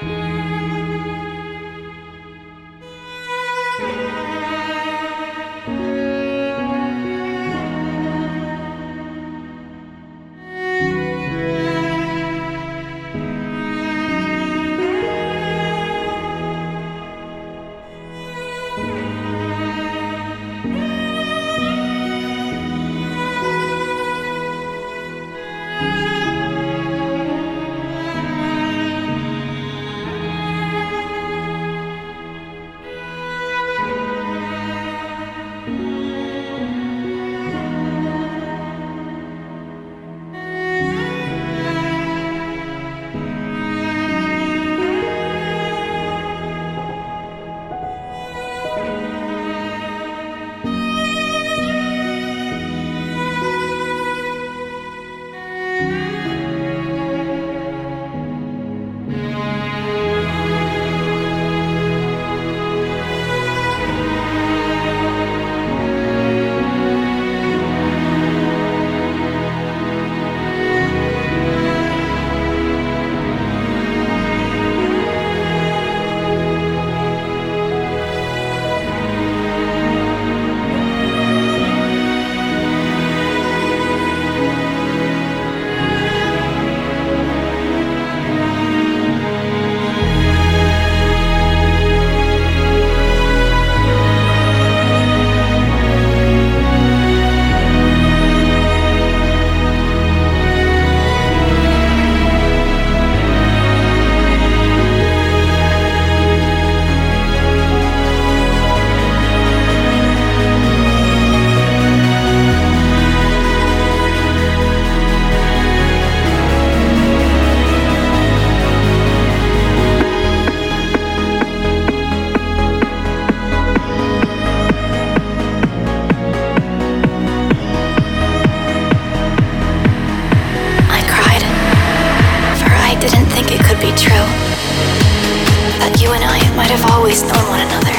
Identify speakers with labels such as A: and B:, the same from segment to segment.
A: always known one another,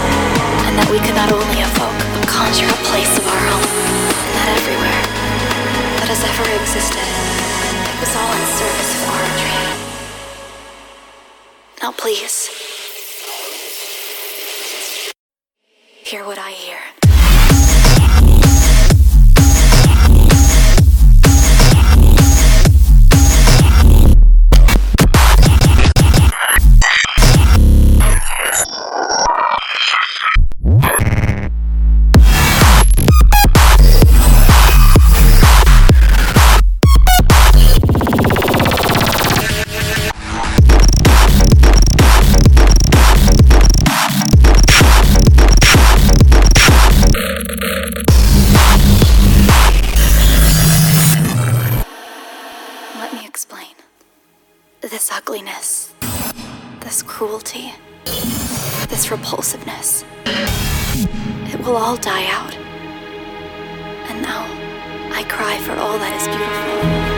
A: and that we could not only evoke, but conjure a place of our own, and that everywhere that has ever existed, it was all in service of our dream. Now please, hear what I hear. Let me explain. This ugliness, this cruelty, this repulsiveness, it will all die out. And now, I cry for all that is beautiful.